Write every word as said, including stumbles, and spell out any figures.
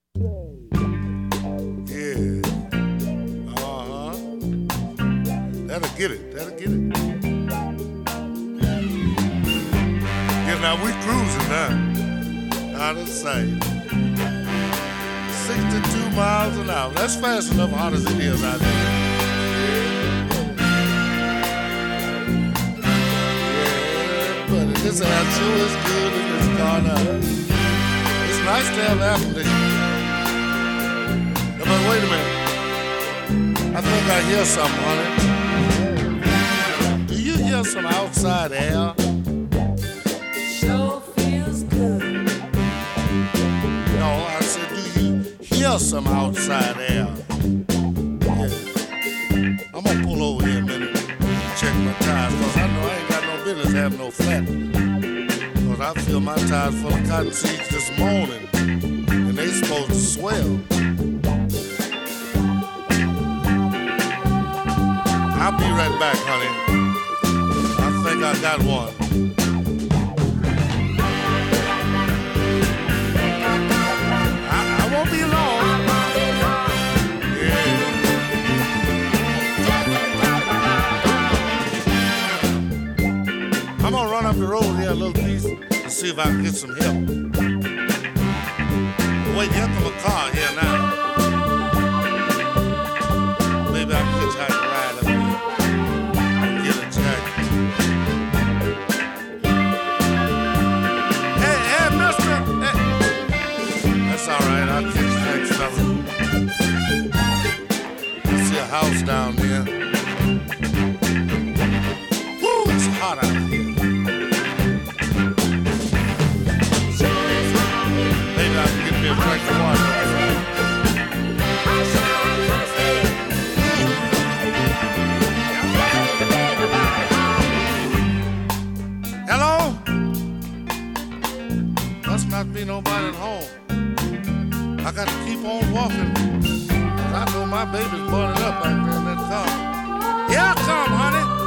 Yeah. Uh-huh. That'll get it. That'll get it. Yeah, now we cruising now. Out of sight. sixty-two miles an hour. That's fast enough, hot as it is out there. Yeah, buddy, this air sure is good in this car now. It's nice to have air conditioning. Yeah, but wait a minute. I think I hear something, honey. Do you hear some outside air? Sure feels good. No, I said, do you hear some outside air? Yeah. I'm gonna pull over here a minute and check my tires, cause I know I ain't got no business having no flat. Cause I feel my tires full of cotton seeds this morning, and they supposed to swell. I'll be right back, honey. I think I got one. Won't be long. Yeah. I'm gonna run up the road here a little piece and see if I can get some help. Wait, here come a car here now. Maybe I can hitchhike a ride up here. Get a jacket. Hey, hey, mister. Hey. That's all right. I'll catch the next fella. I see a house down there. Woo, it's hot out here. Maybe I can get me a drink of water. Hello? Must not be nobody at home. I got to keep on walking. Cause I know my baby's burning up back there in that car. Here I come, honey.